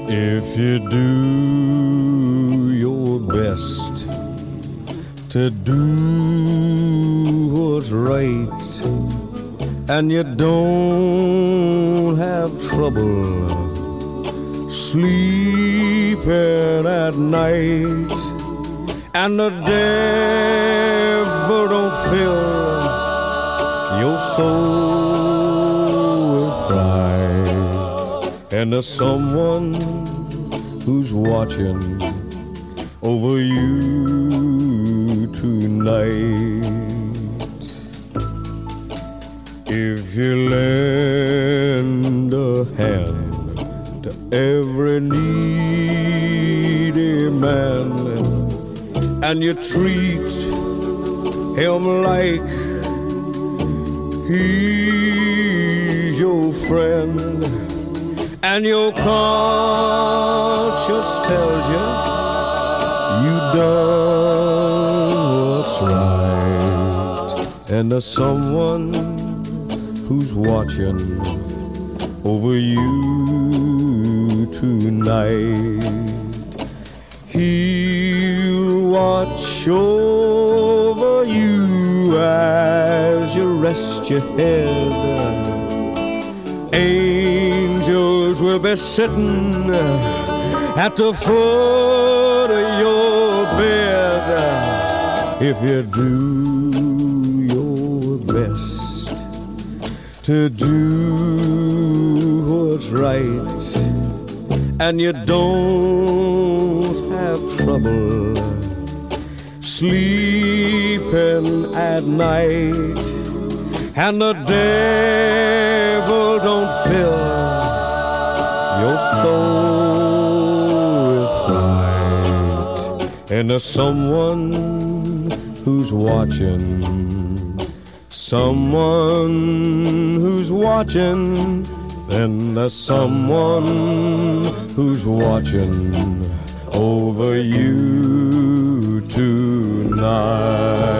If you do your best to do what's right, and you don't have trouble sleeping at night, and the devil don't fill your soul with fright, and there's someone who's watching over you tonight. If you lend a hand to every needy man, and you treat him like he's your friend, and your conscience tells you you've done what's right, and there's someone who's watching over you tonight. He'll watch over you as you rest your head. Angels will be sitting at the foot of your bed. If you do your best to do what's right, and you don't have trouble sleeping at night, and the devil don't fill your soul with fright, and there's someone who's watching, someone who's watching, and there's someone who's watching over you tonight.